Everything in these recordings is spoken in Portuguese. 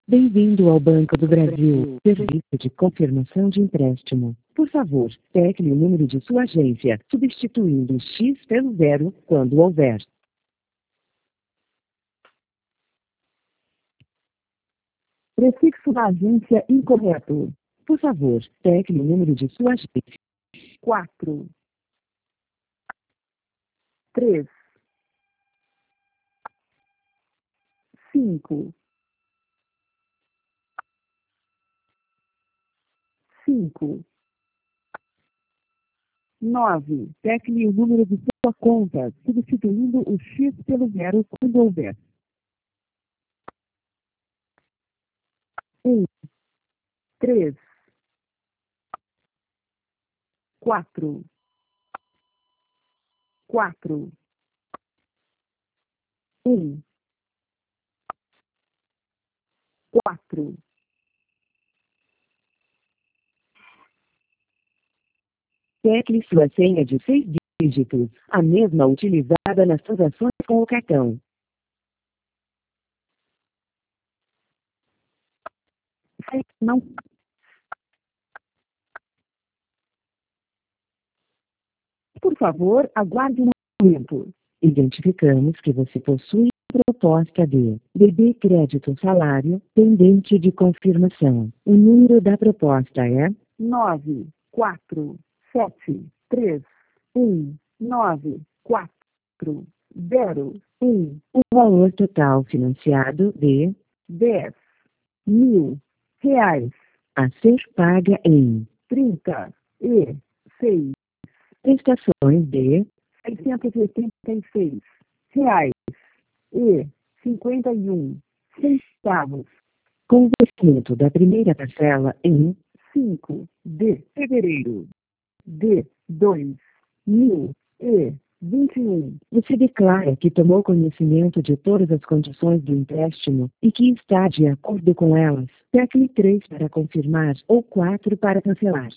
Bem-vindo ao Banco do Brasil, serviço de confirmação de empréstimo. Por favor, tecle o número de sua agência, substituindo o X pelo 0, quando houver. Prefixo da agência incorreto. Por favor, tecle o número de sua agência. 4, 3, 5, 5, 9. Tecle o número de sua conta, substituindo o X pelo 0 quando houver. 1, 3, 4, 4, 1, 4. Tecle sua senha de 6 dígitos, a mesma utilizada nas transações com o cartão. Não. Por favor, aguarde um momento. Identificamos que você possui proposta de BB Crédito Salário pendente de confirmação. O número da proposta é 9, 4, 7, 3, 1, 9, 4, 0, 1. O valor total financiado de 10.000 reais a ser paga em 36 prestações de R$ 686 reais e 51 centavos. Com vencimento da primeira parcela em 5 de fevereiro de 2021. Você declara que tomou conhecimento de todas as condições do empréstimo e que está de acordo com elas. Tecle 3 para confirmar ou 4 para cancelar.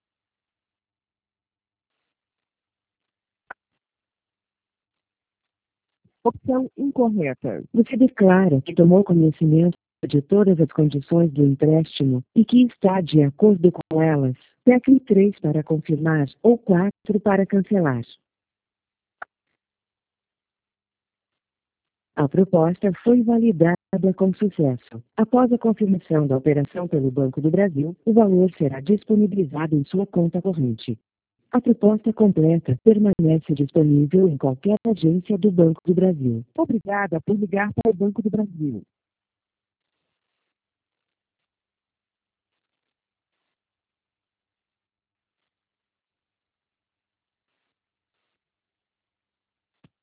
Opção incorreta. Você declara que tomou conhecimento de todas as condições do empréstimo e que está de acordo com elas. Tecle 3 para confirmar ou 4 para cancelar. A proposta foi validada com sucesso. Após a confirmação da operação pelo Banco do Brasil, o valor será disponibilizado em sua conta corrente. A proposta completa permanece disponível em qualquer agência do Banco do Brasil. Obrigada por ligar para o Banco do Brasil.